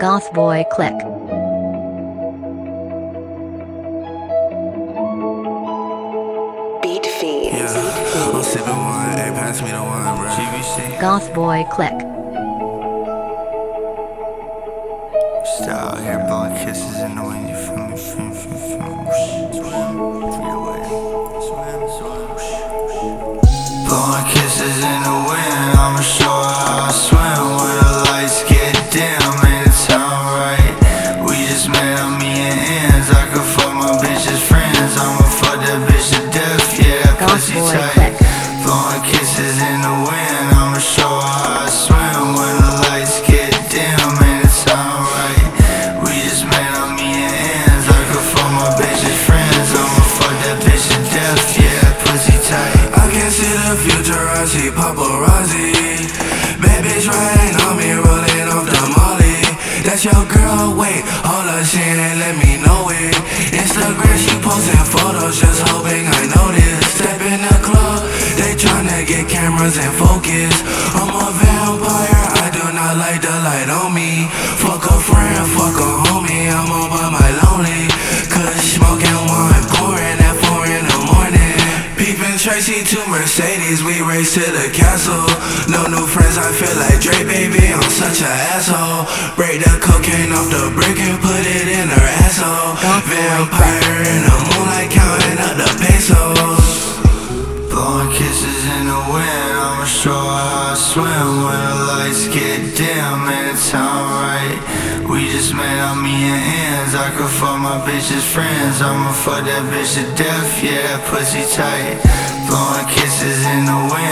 Goth Boy Click. Beat Fiends. Yeah, I'm sipping wine, hey, pass me the wine, bro. GBC. Goth Boy Click. Just out here blowing kisses in the wind, you feel me? Blowing kisses in the wind, I'ma show her how I swim. When the lights get dim and it's alright. We just met on me and ends, I could fuck my bitch's friends. I'ma fuck that bitch to death, yeah, pussy tight. Blowing kisses in the wind, I'ma show her how I swim. When the lights get dim and it's alright. We just met on me and ends, I could fuck my bitch's friends. I'ma fuck that bitch to death, yeah, pussy tight. I can see the future, I see paparazzi. Bad bitch riding on me, rolling off the molly. That's your girl, wait, hold up, she ain't let me know it. Instagram, she posting photos, just hoping I notice. Step in the club, they tryna get cameras and focus. I'm a vampire, I do not like the light on me. Fuck a friend, fuck a homie, I'm all by my lonely. Cause smoking wine, pouring at 4 in the morning. Peeping Tracy to Mercedes, we race to the castle. No new friends, I feel like Drake, baby, I'm such an asshole. Break the cocaine off the brick and put it in her asshole. Vampire in the moonlight, counting up the pesos. Blowing kisses in the wind, I'ma show her how I swim. When the lights get dim and it's alright. We just met on me and ends, I could fuck my bitch's friends. I'ma fuck that bitch to death, yeah, pussy tight. Blowing kisses in the wind,